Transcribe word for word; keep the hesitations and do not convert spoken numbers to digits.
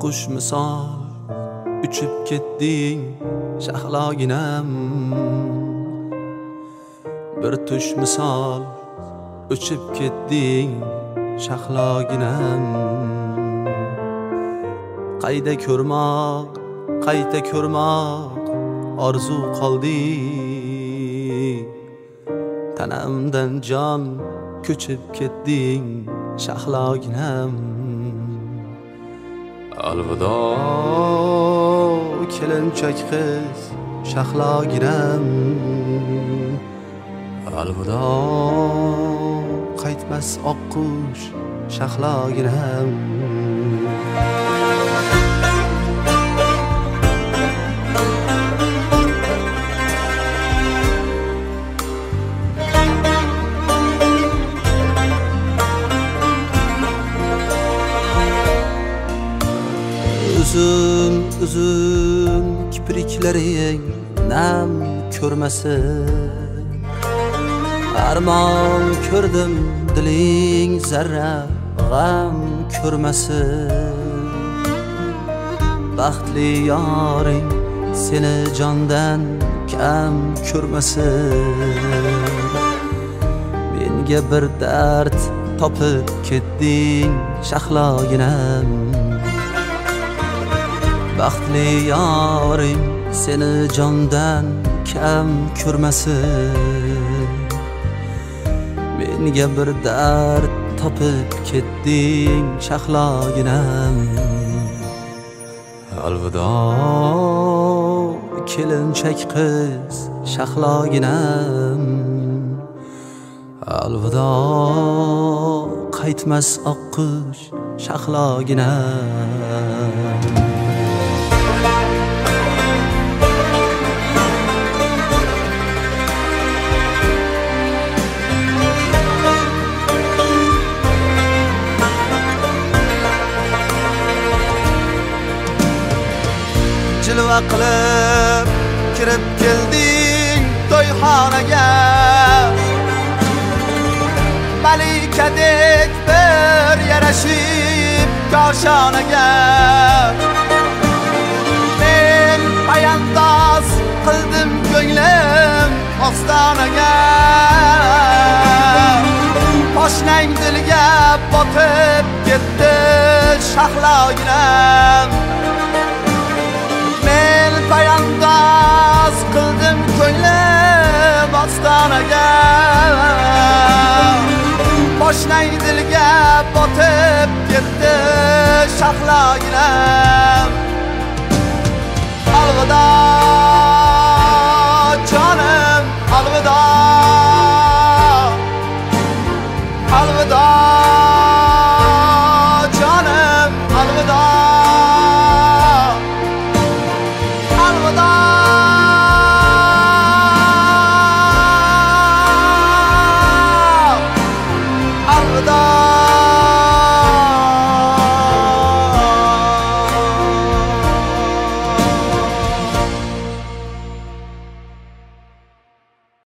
qush misol uchib ketding shahloginam, bir tush misol uchib ketding shahloginam. Qayda ko'rmoq, qayta ko'rmoq orzu qoldi, tanamdan jon ko'chib ketding shahloginam. Alvido kelinchak qiz shahloginam, alvido qaytmas oqqush shahloginam. Uzun uzun kipriklaring nam ko'rmasin, armon ko'rdim diling zarra g'am ko'rmasin. Baxtli yoring seni jondan kam ko'rmasin. Menga bir dard topib ketding shahloginam, baxtli yoring seni jondan kam ko'rmasin. Menga bir dard topib ketding shahloginam. Alvido kelinchak qiz shahloginam, alvido qaytmas oqqush shahloginam. Jilva qilib kirib kelding to'yxonaga, malikadek bir yarashib koshonaga. Men payandoz qildim ko'nglim ostonaga, poshnang dilga botib ketdi shahloginam. Men payandoz qildim ko'nglim ostonaga, poshnang dilga botib ketdi shahloginam. Alvido